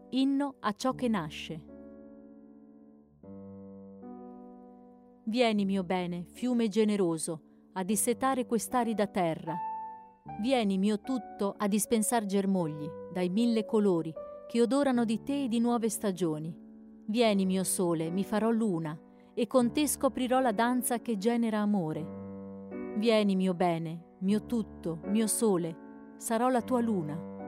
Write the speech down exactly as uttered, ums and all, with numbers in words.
inno a ciò che nasce. Vieni, mio bene, fiume generoso, a dissetare quest'arida terra. Vieni, mio tutto, a dispensar germogli dai mille colori che odorano di te e di nuove stagioni. Vieni, mio sole, mi farò luna, e con te scoprirò la danza che genera amore. Vieni, mio bene, mio tutto, mio sole, sarò la tua luna.